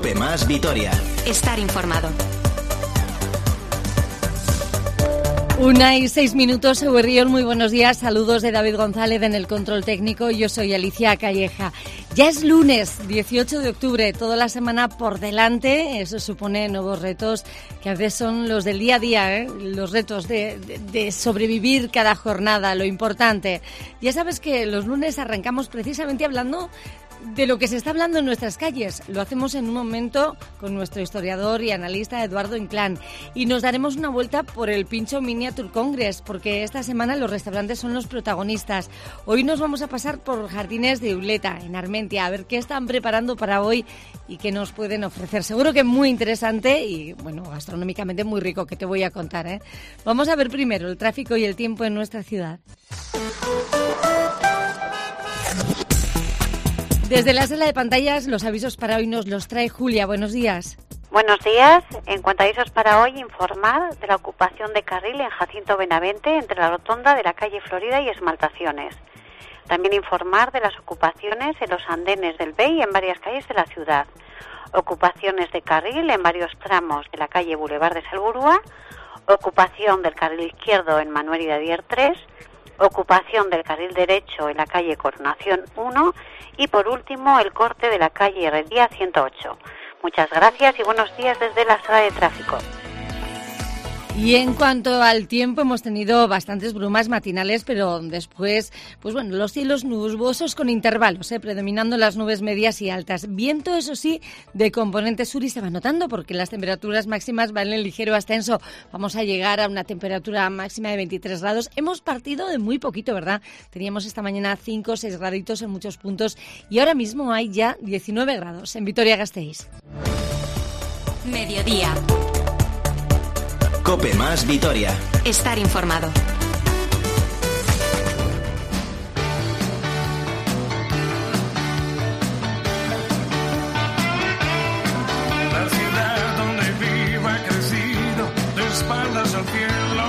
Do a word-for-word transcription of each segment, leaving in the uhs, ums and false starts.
Cope Más Vitoria. Estar informado. Una y seis minutos, Eguerrión, muy buenos días. Saludos de David González en el control técnico. Yo soy Alicia Calleja. Ya es lunes, dieciocho de octubre, toda la semana por delante. Eso supone nuevos retos, que a veces son los del día a día, ¿eh? Los retos de, de, de sobrevivir cada jornada, lo importante. Ya sabes que los lunes arrancamos precisamente hablando de lo que se está hablando en nuestras calles. Lo hacemos en un momento con nuestro historiador y analista Eduardo Inclán. Y nos daremos una vuelta por el Pincho Miniature Congress, porque esta semana los restaurantes son los protagonistas. Hoy nos vamos a pasar por Jardines de Uleta, en Armentia, a ver qué están preparando para hoy y qué nos pueden ofrecer. Seguro que muy interesante y, bueno, gastronómicamente muy rico, que te voy a contar, ¿eh? Vamos a ver primero el tráfico y el tiempo en nuestra ciudad. Desde la sala de pantallas, los avisos para hoy nos los trae Julia. Buenos días. Buenos días. En cuanto a avisos para hoy, informar de la ocupación de carril en Jacinto Benavente entre la rotonda de la calle Florida y Esmaltaciones. También informar de las ocupaciones en los andenes del B E I en varias calles de la ciudad. Ocupaciones de carril en varios tramos de la calle Boulevard de Salburua. Ocupación del carril izquierdo en Manuel y Dadier tres. Ocupación del carril derecho en la calle Coronación uno y por último el corte de la calle Heredia ciento ocho. Muchas gracias y buenos días desde la sala de tráfico. Y en cuanto al tiempo, hemos tenido bastantes brumas matinales, pero después, pues bueno, los cielos nubosos con intervalos, ¿eh? Predominando las nubes medias y altas. Viento, eso sí, de componente sur y se va notando porque las temperaturas máximas van en ligero ascenso. Vamos a llegar a una temperatura máxima de veintitrés grados. Hemos partido de muy poquito, ¿verdad? Teníamos esta mañana cinco o seis graditos en muchos puntos y ahora mismo hay ya diecinueve grados en Vitoria-Gasteiz. Mediodía. Cope Más Vitoria. Estar informado. La ciudad donde vivo ha crecido de espaldas al cielo.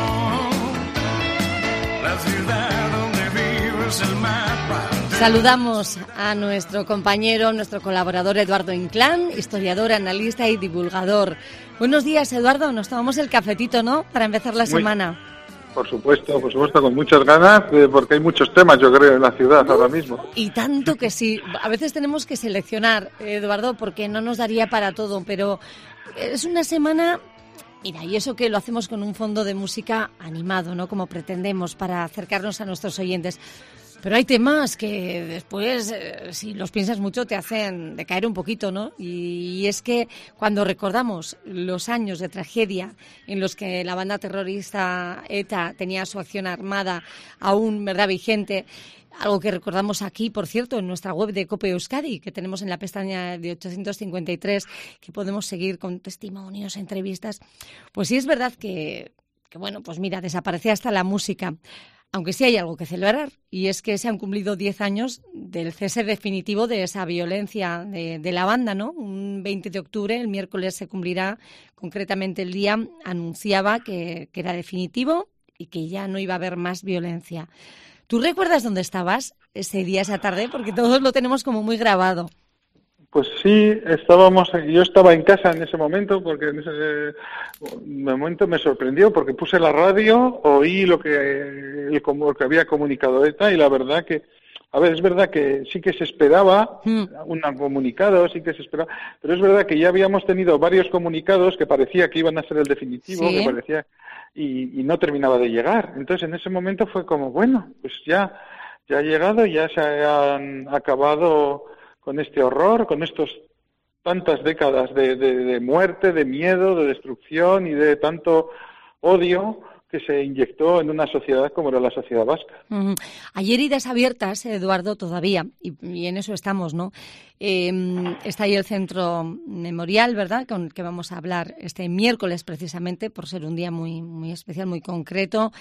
La ciudad donde vivo es el mapa. Saludamos a nuestro compañero, nuestro colaborador Eduardo Inclán, historiador, analista y divulgador. Buenos días, Eduardo. Nos tomamos el cafetito, ¿no?, para empezar la Muy, semana. Por supuesto, por supuesto, con muchas ganas, eh, porque hay muchos temas, yo creo, en la ciudad Uf, ahora mismo. Y tanto que sí. A veces tenemos que seleccionar, Eduardo, porque no nos daría para todo, pero es una semana... Mira, y eso que lo hacemos con un fondo de música animado, ¿no?, como pretendemos, para acercarnos a nuestros oyentes. Pero hay temas que después, eh, si los piensas mucho, te hacen decaer un poquito, ¿no? Y, y es que cuando recordamos los años de tragedia en los que la banda terrorista ETA tenía su acción armada aún, ¿verdad?, vigente, algo que recordamos aquí, por cierto, en nuestra web de Cope Euskadi, que tenemos en la pestaña de ochocientos cincuenta y tres, que podemos seguir con testimonios, entrevistas, pues sí es verdad que, que bueno, pues mira, desaparecía hasta la música. Aunque sí hay algo que celebrar, y es que se han cumplido diez años del cese definitivo de esa violencia de, de la banda, ¿no? Un veinte de octubre, el miércoles se cumplirá, concretamente el día, anunciaba que, que era definitivo y que ya no iba a haber más violencia. ¿Tú recuerdas dónde estabas ese día, esa tarde? Porque todos lo tenemos como muy grabado. Pues sí, estábamos, yo estaba en casa en ese momento, porque en ese momento me sorprendió, porque puse la radio, oí lo que, el, lo que había comunicado ETA, y la verdad que, a ver, es verdad que sí que se esperaba mm. un comunicado, sí que se esperaba, pero es verdad que ya habíamos tenido varios comunicados que parecía que iban a ser el definitivo, ¿sí?, que parecía, y, y no terminaba de llegar. Entonces en ese momento fue como, bueno, pues ya, ya ha llegado, ya se han acabado con este horror, con estos tantas décadas de, de, de muerte, de miedo, de destrucción y de tanto odio que se inyectó en una sociedad como era la sociedad vasca. Uh-huh. Hay heridas abiertas, Eduardo, todavía, y, y en eso estamos, ¿no? Eh, está ahí el centro memorial, ¿verdad?, con el que vamos a hablar este miércoles precisamente, por ser un día muy, muy especial, muy concreto.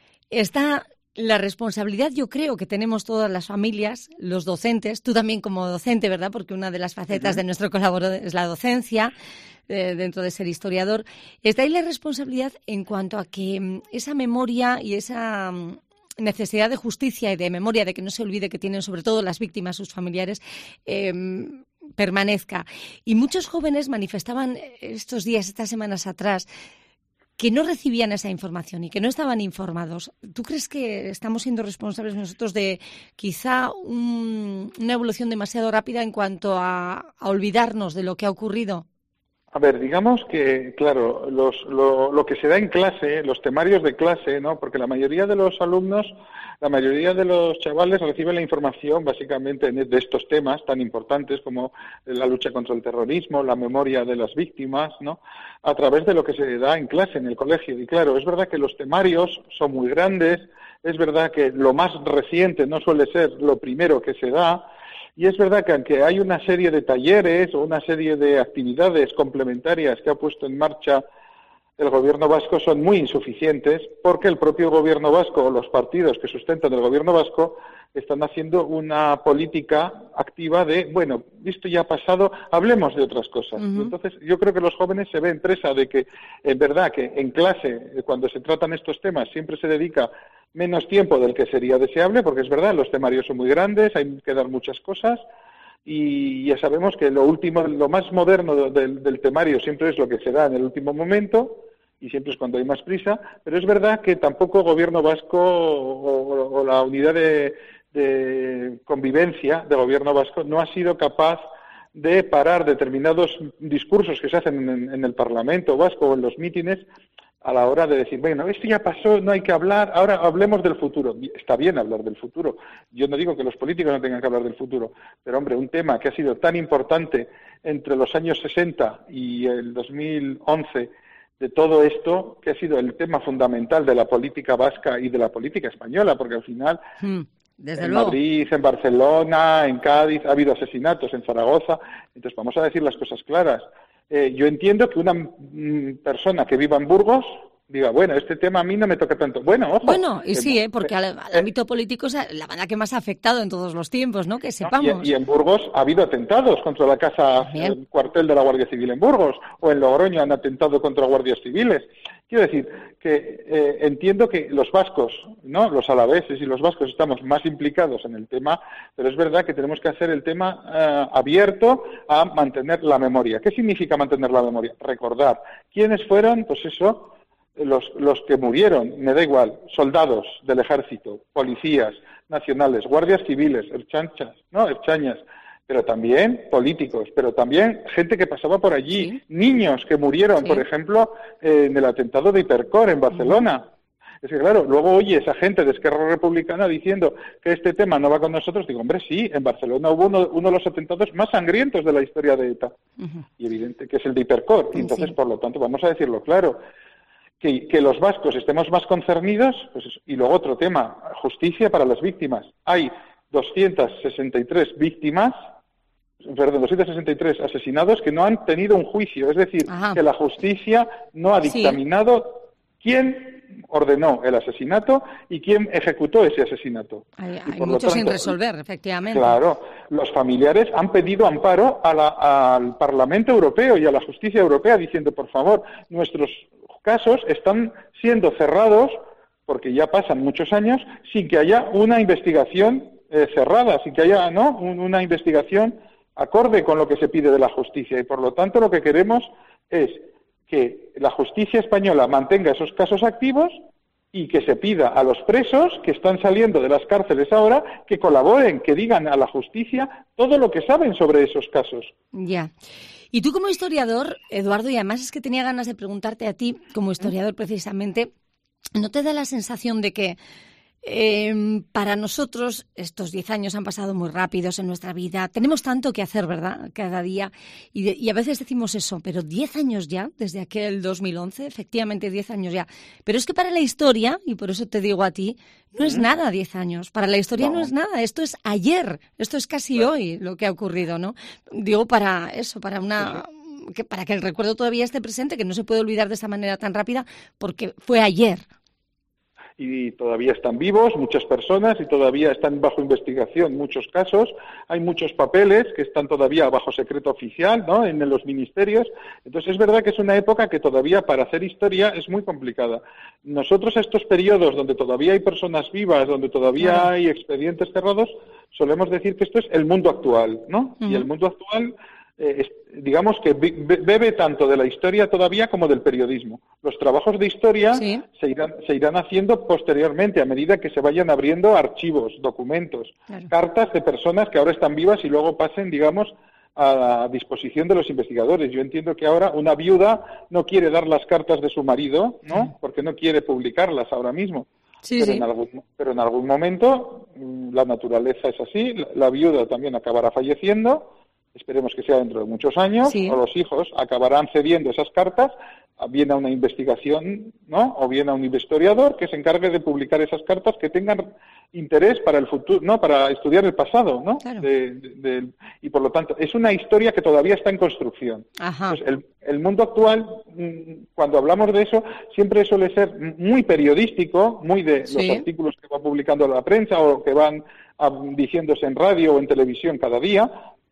Está la responsabilidad, yo creo, que tenemos todas las familias, los docentes, tú también como docente, ¿verdad?, porque una de las facetas uh-huh. de nuestro colaborador es la docencia, eh, dentro de ser historiador. Está ahí la responsabilidad en cuanto a que esa memoria y esa necesidad de justicia y de memoria, de que no se olvide que tienen sobre todo las víctimas, sus familiares, eh, permanezca. Y muchos jóvenes manifestaban estos días, estas semanas atrás, que no recibían esa información y que no estaban informados. ¿Tú crees que estamos siendo responsables nosotros de quizá un, una evolución demasiado rápida en cuanto a, a olvidarnos de lo que ha ocurrido? A ver, digamos que, claro, los, lo, lo que se da en clase, los temarios de clase, ¿no? Porque la mayoría de los alumnos, la mayoría de los chavales reciben la información básicamente de estos temas tan importantes como la lucha contra el terrorismo, la memoria de las víctimas, ¿no? A través de lo que se da en clase, en el colegio. Y claro, es verdad que los temarios son muy grandes, es verdad que lo más reciente no suele ser lo primero que se da. Y es verdad que aunque hay una serie de talleres o una serie de actividades complementarias que ha puesto en marcha el gobierno vasco, son muy insuficientes porque el propio gobierno vasco o los partidos que sustentan el gobierno vasco están haciendo una política activa de, bueno, esto ya ha pasado, hablemos de otras cosas. Uh-huh. Entonces, yo creo que los jóvenes se ven presa de que, en verdad, que en clase, cuando se tratan estos temas, siempre se dedica menos tiempo del que sería deseable, porque es verdad, los temarios son muy grandes, hay que dar muchas cosas, y ya sabemos que lo último, lo más moderno del, del temario siempre es lo que se da en el último momento, y siempre es cuando hay más prisa, pero es verdad que tampoco el gobierno vasco o, o la unidad de, de convivencia del gobierno vasco no ha sido capaz de parar determinados discursos que se hacen en, en el Parlamento vasco o en los mítines a la hora de decir, bueno, esto ya pasó, no hay que hablar, ahora hablemos del futuro. Está bien hablar del futuro. Yo no digo que los políticos no tengan que hablar del futuro, pero hombre, un tema que ha sido tan importante entre los años sesenta y el dos mil once de todo esto, que ha sido el tema fundamental de la política vasca y de la política española, porque al final hmm, desde en luego. Madrid, en Barcelona, en Cádiz, ha habido asesinatos, en Zaragoza, entonces vamos a decir las cosas claras. Eh, yo entiendo que una mm, persona que viva en Burgos diga, bueno, este tema a mí no me toca tanto. Bueno, ojo. Bueno, y que, sí, ¿eh? porque al, al ámbito político es la banda que más ha afectado en todos los tiempos, ¿no? Que sepamos. Y, y en Burgos ha habido atentados contra la casa, Bien. el cuartel de la Guardia Civil en Burgos, o en Logroño han atentado contra guardias civiles. Quiero decir que eh, entiendo que los vascos, ¿no? Los alaveses y los vascos estamos más implicados en el tema, pero es verdad que tenemos que hacer el tema eh, abierto a mantener la memoria. ¿Qué significa mantener la memoria? Recordar quiénes fueron, pues eso, los, los que murieron, me da igual, soldados del ejército, policías nacionales, guardias civiles, erchanchas, ¿no? Erchañas, pero también políticos, pero también gente que pasaba por allí, sí. niños que murieron, sí. por ejemplo, eh, en el atentado de Hipercor en Barcelona. Uh-huh. Es que claro, luego oye esa gente de Esquerra Republicana diciendo que este tema no va con nosotros, digo, hombre, sí, en Barcelona hubo uno, uno de los atentados más sangrientos de la historia de ETA, uh-huh. y evidente que es el de Hipercor, y entonces, sí. por lo tanto, vamos a decirlo claro, que, que los vascos estemos más concernidos, pues eso. Y luego otro tema, justicia para las víctimas. Hay doscientas sesenta y tres víctimas, perdón, doscientos sesenta y tres asesinados que no han tenido un juicio, es decir, Ajá. que la justicia no ha dictaminado sí. quién ordenó el asesinato y quién ejecutó ese asesinato. Hay, hay mucho tanto, sin resolver, efectivamente. Claro, los familiares han pedido amparo a la, al Parlamento Europeo y a la justicia europea diciendo, por favor, nuestros casos están siendo cerrados porque ya pasan muchos años sin que haya una investigación eh, cerrada, sin que haya no Un, una investigación acorde con lo que se pide de la justicia. Y por lo tanto lo que queremos es que la justicia española mantenga esos casos activos y que se pida a los presos que están saliendo de las cárceles ahora que colaboren, que digan a la justicia todo lo que saben sobre esos casos. Ya. Y tú como historiador, Eduardo, y además es que tenía ganas de preguntarte a ti, como historiador precisamente, ¿no te da la sensación de que Eh, para nosotros estos diez años han pasado muy rápidos en nuestra vida? Tenemos tanto que hacer, ¿verdad?, cada día. Y, de, y a veces decimos eso, pero diez años ya, desde aquel dos mil once, efectivamente diez años ya. Pero es que para la historia, y por eso te digo a ti, no es nada diez años. Para la historia no, no es nada. Esto es ayer. Esto es casi bueno. hoy lo que ha ocurrido, ¿no? Digo para eso, para una... Sí. que para que el recuerdo todavía esté presente, que no se puede olvidar de esa manera tan rápida, porque fue ayer. Y todavía están vivos muchas personas y todavía están bajo investigación muchos casos. Hay muchos papeles que están todavía bajo secreto oficial, ¿no?, en los ministerios. Entonces es verdad que es una época que todavía para hacer historia es muy complicada. Nosotros estos periodos donde todavía hay personas vivas, donde todavía claro. hay expedientes cerrados, solemos decir que esto es el mundo actual, ¿no? Uh-huh. Y el mundo actual, eh, es, digamos que bebe tanto de la historia todavía como del periodismo. Los trabajos de historia sí. se irán, se irán haciendo posteriormente, a medida que se vayan abriendo archivos, documentos, claro. cartas de personas que ahora están vivas y luego pasen, digamos, a disposición de los investigadores. Yo entiendo que ahora una viuda no quiere dar las cartas de su marido, ¿no? Sí. Porque no quiere publicarlas ahora mismo. Sí, pero, sí. En algún, pero en algún momento la naturaleza es así, la, la viuda también acabará falleciendo, esperemos que sea dentro de muchos años, sí. o los hijos acabarán cediendo esas cartas, bien a una investigación, ¿no? O bien a un historiador que se encargue de publicar esas cartas que tengan interés para el futuro, ¿no? Para estudiar el pasado, ¿no? Claro. De, de, de, y por lo tanto, es una historia que todavía está en construcción. Ajá. Pues el, el mundo actual, cuando hablamos de eso, siempre suele ser muy periodístico, muy de ¿sí? los artículos que va publicando la prensa o que van a, diciéndose en radio o en televisión cada día.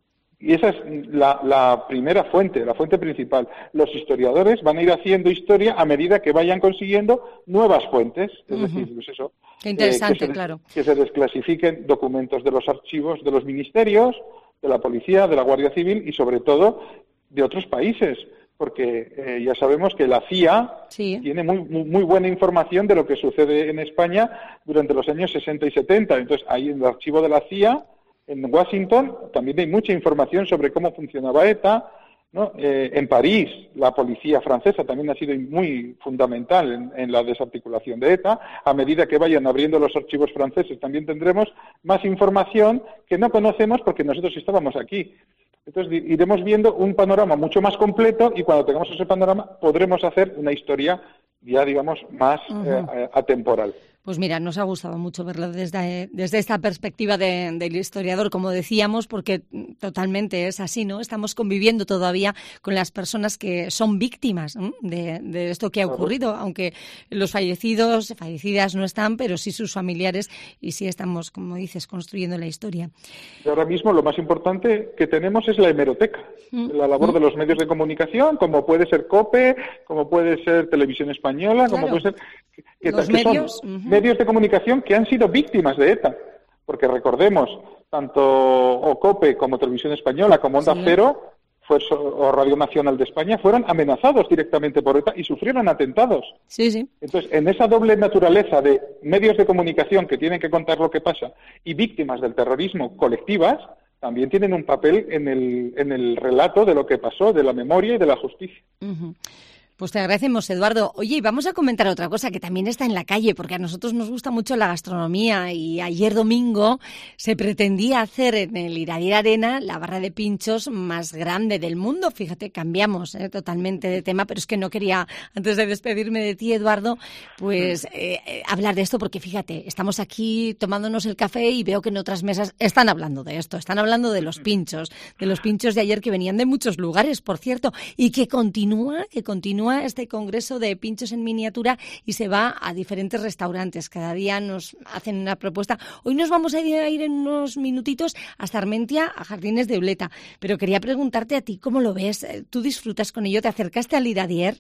Y esa es la, la primera fuente, la fuente principal. Los historiadores van a ir haciendo historia a medida que vayan consiguiendo nuevas fuentes, es uh-huh. decir, pues eso. Qué interesante, eh, que se, claro. Que se desclasifiquen documentos de los archivos de los ministerios, de la policía, de la Guardia Civil y sobre todo de otros países, porque eh, ya sabemos que la C I A sí. tiene muy, muy, muy buena información de lo que sucede en España durante los años sesenta y setenta. Entonces, ahí en el archivo de la C I A, en Washington, también hay mucha información sobre cómo funcionaba ETA, ¿no? Eh, en París, la policía francesa también ha sido muy fundamental en, en la desarticulación de ETA. A medida que vayan abriendo los archivos franceses, también tendremos más información que no conocemos porque nosotros estábamos aquí. Entonces, iremos viendo un panorama mucho más completo y cuando tengamos ese panorama podremos hacer una historia ya, digamos, más uh-huh. eh, atemporal. Pues mira, nos ha gustado mucho verlo desde, desde esta perspectiva de, del historiador, como decíamos, porque totalmente es así, ¿no? Estamos conviviendo todavía con las personas que son víctimas, ¿no? de, de esto que ha ocurrido, aunque los fallecidos, fallecidas no están, pero sí sus familiares y sí estamos, como dices, construyendo la historia. Y ahora mismo lo más importante que tenemos es la hemeroteca, ¿Mm? la labor ¿Mm? de los medios de comunicación, como puede ser COPE, como puede ser Televisión Española, claro. como puede ser... Que, que, los que medios... Son, uh-huh. medios de comunicación que han sido víctimas de ETA, porque recordemos, tanto o COPE como Televisión Española como Onda sí. Cero fue, o Radio Nacional de España fueron amenazados directamente por ETA y sufrieron atentados. Sí, sí. Entonces, en esa doble naturaleza de medios de comunicación que tienen que contar lo que pasa y víctimas del terrorismo colectivas, también tienen un papel en el, en el relato de lo que pasó, de la memoria y de la justicia. Uh-huh. Pues te agradecemos, Eduardo. Oye, y vamos a comentar otra cosa que también está en la calle, porque a nosotros nos gusta mucho la gastronomía y ayer domingo se pretendía hacer en el Iradier Arena la barra de pinchos más grande del mundo. Fíjate, cambiamos ¿eh? totalmente de tema, pero es que no quería, antes de despedirme de ti, Eduardo, pues eh, eh, hablar de esto, porque fíjate, estamos aquí tomándonos el café y veo que en otras mesas están hablando de esto, están hablando de los pinchos, de los pinchos de ayer que venían de muchos lugares, por cierto, y que continúa, que continúa este congreso de pinchos en miniatura y se va a diferentes restaurantes. Cada día nos hacen una propuesta. Hoy nos vamos a ir, a ir en unos minutitos hasta Armentia, a Jardines de Uleta. Pero quería preguntarte a ti, ¿cómo lo ves? ¿Tú disfrutas con ello? ¿Te acercaste al Iradier?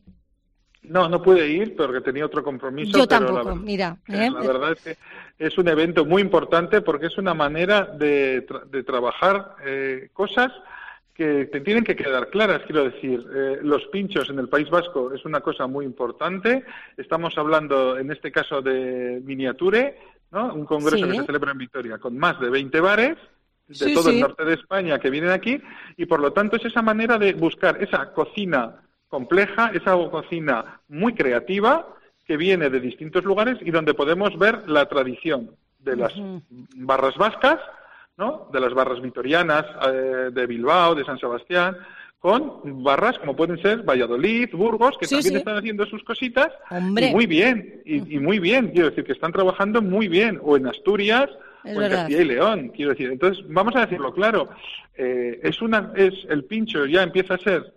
No, no pude ir porque tenía otro compromiso. Yo pero tampoco, la, mira. ¿eh? La verdad es que es un evento muy importante porque es una manera de, tra- de trabajar eh, cosas que te tienen que quedar claras, quiero decir, eh, los pinchos en el País Vasco es una cosa muy importante, estamos hablando en este caso de Miniature, ¿no? Un congreso sí. que se celebra en Vitoria con más de veinte bares de sí, todo sí. el norte de España que vienen aquí y por lo tanto es esa manera de buscar esa cocina compleja, esa cocina muy creativa que viene de distintos lugares y donde podemos ver la tradición de las uh-huh. barras vascas, ¿no? De las barras vitorianas eh, de Bilbao, de San Sebastián, con barras como pueden ser Valladolid, Burgos, que sí, también sí. están haciendo sus cositas, Hombre. y muy bien, y, y muy bien, quiero decir, que están trabajando muy bien, o en Asturias, es o verdad. en Castilla y León, quiero decir. Entonces, vamos a decirlo claro, eh, es una, es el pincho ya empieza a ser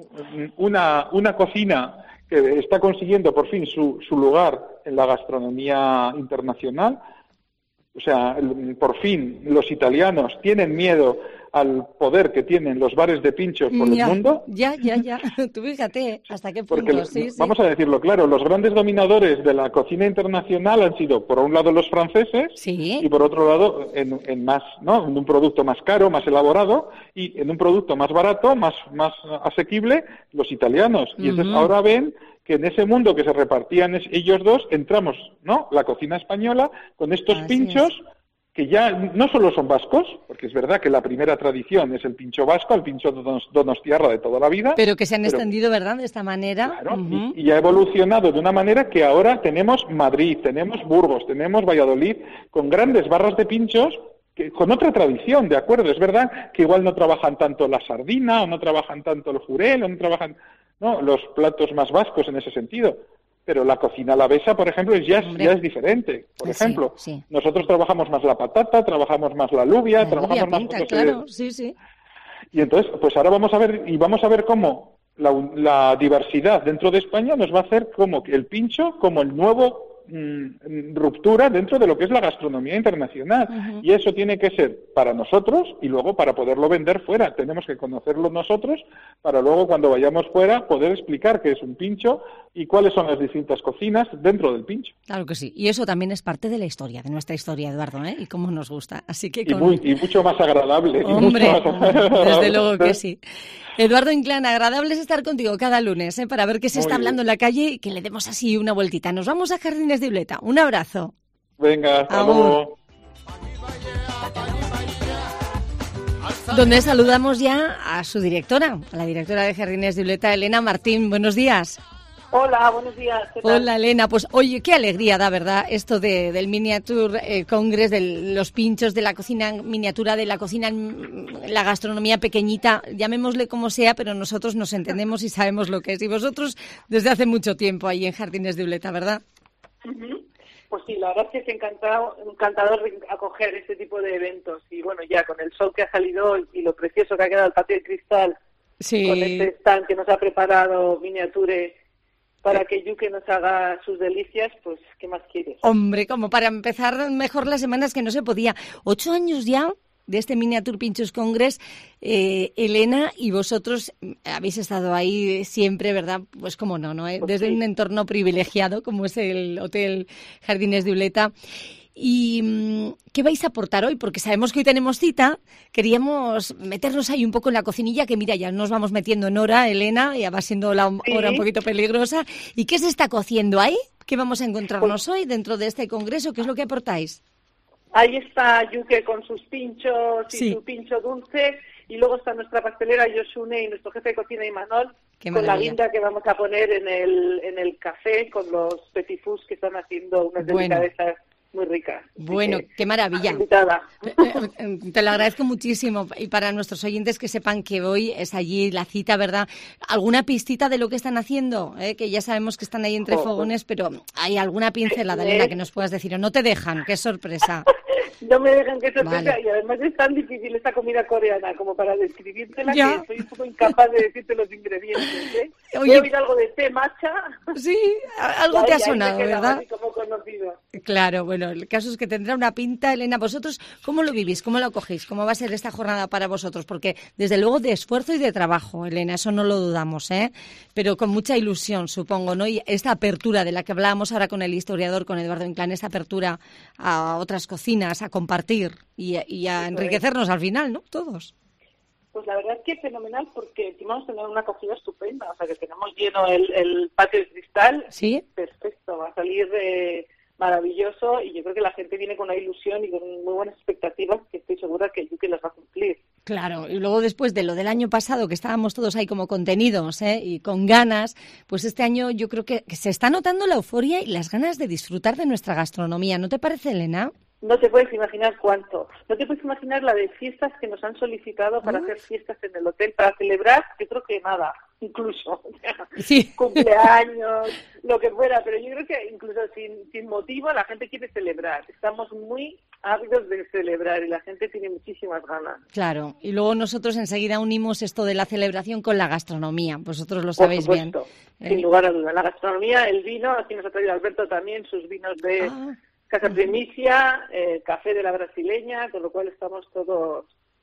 una, una cocina que está consiguiendo por fin su, su lugar en la gastronomía internacional. O sea, por fin los italianos tienen miedo al poder que tienen los bares de pinchos por ya, el mundo. Ya, ya, ya. Tú fíjate hasta qué punto. Porque, sí, vamos sí. a decirlo claro, los grandes dominadores de la cocina internacional han sido, por un lado, los franceses Sí. y, por otro lado, en, en más, ¿no? En un producto más caro, más elaborado, y en un producto más barato, más, más asequible, los italianos. Y entonces Ujú. ahora ven que en ese mundo que se repartían es- ellos dos, entramos, ¿no? La cocina española con estos Así pinchos es. que ya no solo son vascos, porque es verdad que la primera tradición es el pincho vasco, el pincho donos- donostiarra de toda la vida. Pero que se han pero- extendido, ¿verdad? De esta manera. Claro, Ujú. y, y ha evolucionado de una manera que ahora tenemos Madrid, tenemos Burgos, tenemos Valladolid, con grandes barras de pinchos, que, con otra tradición, ¿de acuerdo? Es verdad que igual no trabajan tanto la sardina, o no trabajan tanto el jurel, o no trabajan no los platos más vascos en ese sentido. Pero la cocina alavesa, por ejemplo, ya es, Hombre. ya es diferente. Por Sí, ejemplo, sí. nosotros trabajamos más la patata, trabajamos más la alubia, La trabajamos lluvia más pinta, otra serie de- claro, sí, sí. y entonces, pues ahora vamos a ver, y vamos a ver cómo la, la diversidad dentro de España nos va a hacer como que el pincho, como el nuevo mm, ruptura dentro de lo que es la gastronomía internacional. Ujú. Y eso tiene que ser para nosotros y luego para poderlo vender fuera. Tenemos que conocerlo nosotros para luego cuando vayamos fuera poder explicar qué es un pincho y cuáles son las distintas cocinas dentro del pincho. Claro que sí. Y eso también es parte de la historia, de nuestra historia, Eduardo, ¿eh? Y cómo nos gusta. Así que Y, con... muy, y mucho más agradable. y Hombre, mucho más- desde luego que sí. Eduardo Inclán, agradable es estar contigo cada lunes, ¿eh? Para ver qué se Muy está hablando bien. en la calle y que le demos así una vueltita. Nos vamos a Jardines de Uleta. Un abrazo. Venga, hasta Agur. luego. Donde saludamos ya a su directora, a la directora de Jardines de Uleta, Elena Martín. Buenos días. Hola, buenos días. ¿Qué tal? Hola, Elena. Pues oye, qué alegría da, ¿verdad? Esto de, del Miniature eh, Congress, de los pinchos, de la cocina miniatura, de la cocina, mm, la gastronomía pequeñita, llamémosle como sea, pero nosotros nos entendemos y sabemos lo que es. Y vosotros desde hace mucho tiempo ahí en Jardines de Uleta, ¿verdad? Ujú. Pues sí, la verdad es que es encantado, encantador acoger este tipo de eventos. Y bueno, ya con el sol que ha salido y lo precioso que ha quedado el patio de cristal, Sí. con este stand que nos ha preparado Miniature para que Yuke nos haga sus delicias, pues ¿qué más quieres? Hombre, como para empezar mejor las semanas que no se podía. Ocho años ya de este Miniature Pinchos Congress, eh, Elena, y vosotros habéis estado ahí siempre, ¿verdad? Pues cómo no, ¿no? Eh, Pues Desde sí. un entorno privilegiado como es el Hotel Jardines de Uleta. ¿Y mm, qué vais a aportar hoy? Porque sabemos que hoy tenemos cita, queríamos meternos ahí un poco en la cocinilla, que mira, ya nos vamos metiendo en hora, Elena, ya va siendo la Sí. hora un poquito peligrosa. ¿Y qué se está cociendo ahí? ¿Qué vamos a encontrarnos hoy dentro de este congreso? ¿Qué es lo que aportáis? Ahí está Yuke con sus pinchos y Sí. su pincho dulce, y luego está nuestra pastelera Yoshune y nuestro jefe de cocina Imanol Qué con la maravilla. guinda que vamos a poner en el en el café con los petit fours que están haciendo unas Bueno. delicadezas muy ricas. Así Bueno, que, qué maravilla. invitada. Eh, eh, Te lo agradezco muchísimo. Y para nuestros oyentes que sepan que hoy es allí la cita, ¿verdad? ¿Alguna pistita de lo que están haciendo? ¿Eh? Que ya sabemos que están ahí entre Oh, fogones, pero ¿hay alguna pincelada, Eh. Elena, que nos puedas decir? ¿O no te dejan? ¡Qué sorpresa! No me dejan que sorpresa, Vale. y además es tan difícil esta comida coreana como para describírtela Ya. que soy un poco incapaz de decirte los ingredientes. ¿eh? Oye. He oído algo de té matcha. Sí, a- algo y te ha ahí- ahí me sonado, he quedado ¿verdad? así como conocido. Claro, bueno, el caso es que tendrá una pinta. Elena, ¿vosotros cómo lo vivís? ¿Cómo lo cogéis? ¿Cómo va a ser esta jornada para vosotros? Porque desde luego de esfuerzo y de trabajo, Elena, eso no lo dudamos, ¿eh? Pero con mucha ilusión, supongo, ¿no? Y esta apertura de la que hablábamos ahora con el historiador, con Eduardo Inclán, esta apertura a otras cocinas, a compartir y, a- y a Eso enriquecernos al final, ¿no? Todos. Pues la verdad es que fenomenal, porque encima vamos a tener una acogida estupenda, o sea que tenemos lleno el, el patio de cristal. ¿Sí? Perfecto, va a salir eh, maravilloso, y yo creo que la gente viene con una ilusión y con muy buenas expectativas que estoy segura que Yuki las va a cumplir. Claro, y luego después de lo del año pasado, que estábamos todos ahí como contenidos, ¿eh? Y con ganas, pues este año yo creo que, que se está notando la euforia y las ganas de disfrutar de nuestra gastronomía. ¿No te parece, Elena? No te puedes imaginar cuánto. No te puedes imaginar la de fiestas que nos han solicitado para Uf. hacer fiestas en el hotel, para celebrar, yo creo que nada, incluso. O sea, Sí. cumpleaños, lo que fuera, pero yo creo que incluso sin, sin motivo la gente quiere celebrar. Estamos muy ávidos de celebrar y la gente tiene muchísimas ganas. Claro, y luego nosotros enseguida unimos esto de la celebración con la gastronomía. Vosotros lo Por sabéis bien. supuesto, ¿eh? sin lugar a duda. La gastronomía, el vino, aquí nos ha traído Alberto también sus vinos de Ah, Casa Primicia, eh, café de la brasileña, con lo cual estamos todos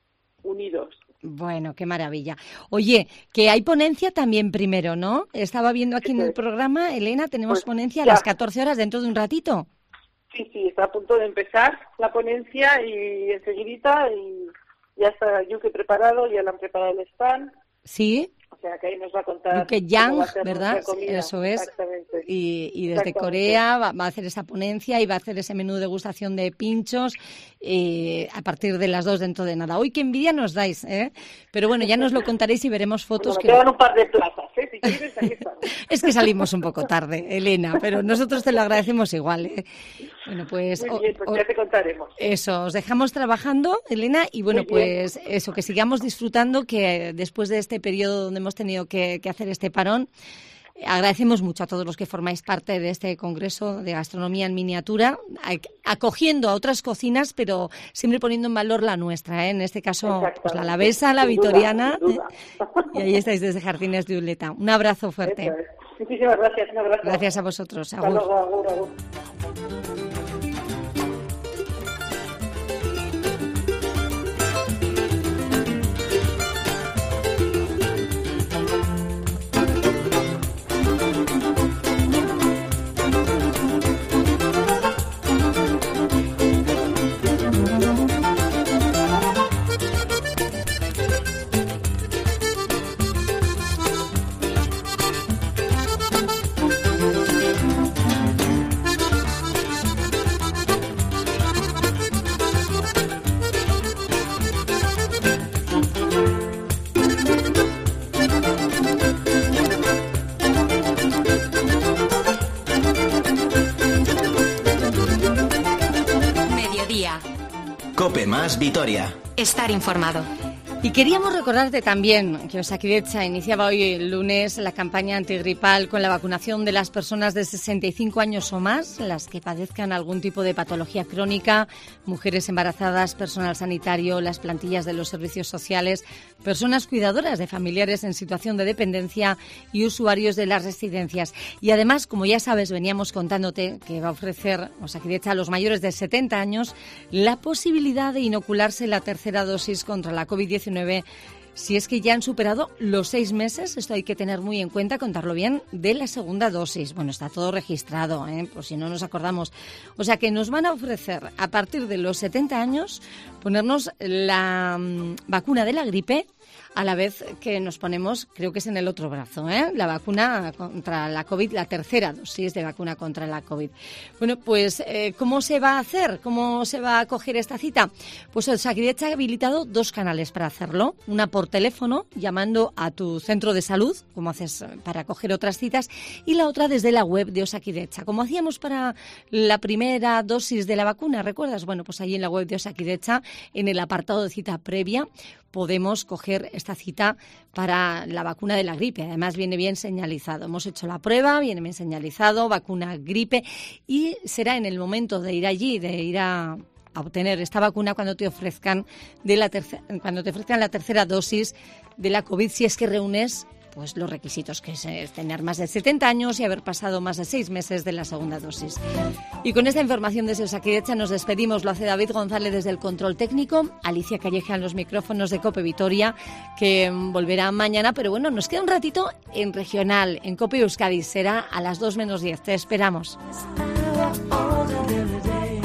unidos. Bueno, qué maravilla. Oye, que hay ponencia también primero, ¿no? Estaba viendo aquí en el programa, Elena, tenemos Pues ponencia a ya. las catorce horas dentro de un ratito. Sí, sí, está a punto de empezar la ponencia y enseguidita y ya está Yuke preparado, ya le han preparado el stand. Sí. O sea, que ahí nos va a contar Yuke cómo Yang, va a ser ¿verdad? nuestra comida. Eso es. Exactamente. Y, y desde Exactamente. Corea va, va a hacer esa ponencia y va a hacer ese menú de degustación de pinchos eh, a partir de las dos dentro de nada. Uy, qué envidia nos dais, ¿eh? Pero bueno, ya nos lo contaréis y veremos fotos. Bueno, que quedan un par de plazas, ¿eh? Si quieres, aquí estamos. Es que salimos un poco tarde, Elena, pero nosotros te lo agradecemos igual, ¿eh? Bueno, pues... Muy bien, pues o- ya te contaremos. Eso, os dejamos trabajando, Elena, y bueno, Muy bien. pues eso, que sigamos disfrutando, que después de este periodo donde hemos tenido que, que hacer este parón, eh, agradecemos mucho a todos los que formáis parte de este Congreso de Gastronomía en Miniatura, ac- acogiendo a otras cocinas, pero siempre poniendo en valor la nuestra, ¿eh? En este caso, pues la Exactamente. alavesa, la Sin duda, vitoriana, sin duda. ¿eh? Y ahí estáis desde Jardines de Uleta. Un abrazo fuerte. Eso es. Muchísimas gracias, un abrazo. Gracias a vosotros. Hasta Agur. luego, agur, agur. Mediodía. Cope más Vitoria. Estar informado. Y queríamos recordarte también que Osakidetza iniciaba hoy el lunes la campaña antigripal con la vacunación de las personas de sesenta y cinco años o más, las que padezcan algún tipo de patología crónica, mujeres embarazadas, personal sanitario, las plantillas de los servicios sociales, personas cuidadoras de familiares en situación de dependencia y usuarios de las residencias. Y además, como ya sabes, veníamos contándote que va a ofrecer Osakidetza a los mayores de setenta años la posibilidad de inocularse la tercera dosis contra la covid diecinueve si es que ya han superado los seis meses, esto hay que tener muy en cuenta, contarlo bien, de la segunda dosis. Bueno, está todo registrado, ¿eh? Por si no nos acordamos. O sea que nos van a ofrecer, a partir de los setenta años, ponernos la mm, vacuna de la gripe, a la vez que nos ponemos, creo que es en el otro brazo, ¿eh? La vacuna contra la COVID, la tercera dosis de vacuna contra la COVID. Bueno, pues, eh, ¿cómo se va a hacer? ¿Cómo se va a coger esta cita? Pues Osakidetza ha habilitado dos canales para hacerlo. Una por teléfono, llamando a tu centro de salud, como haces para coger otras citas, y la otra desde la web de Osakidetza. Como hacíamos para la primera dosis de la vacuna, ¿recuerdas? Bueno, pues ahí en la web de Osakidetza, en el apartado de cita previa, podemos coger esta cita para la vacuna de la gripe. Además, viene bien señalizado. Hemos hecho la prueba, viene bien señalizado, vacuna gripe, y será en el momento de ir allí, de ir a, a obtener esta vacuna cuando te ofrezcan de la tercera, cuando te ofrezcan la tercera dosis de la COVID, si es que reúnes pues los requisitos, que es tener más de setenta años y haber pasado más de seis meses de la segunda dosis. Y con esta información desde Osakidetza nos despedimos. Lo hace David González desde el control técnico, Alicia Calleja en los micrófonos de Cope Vitoria, que volverá mañana, pero bueno, nos queda un ratito en regional, en Cope Euskadi. Será a las dos menos diez. Te esperamos. All the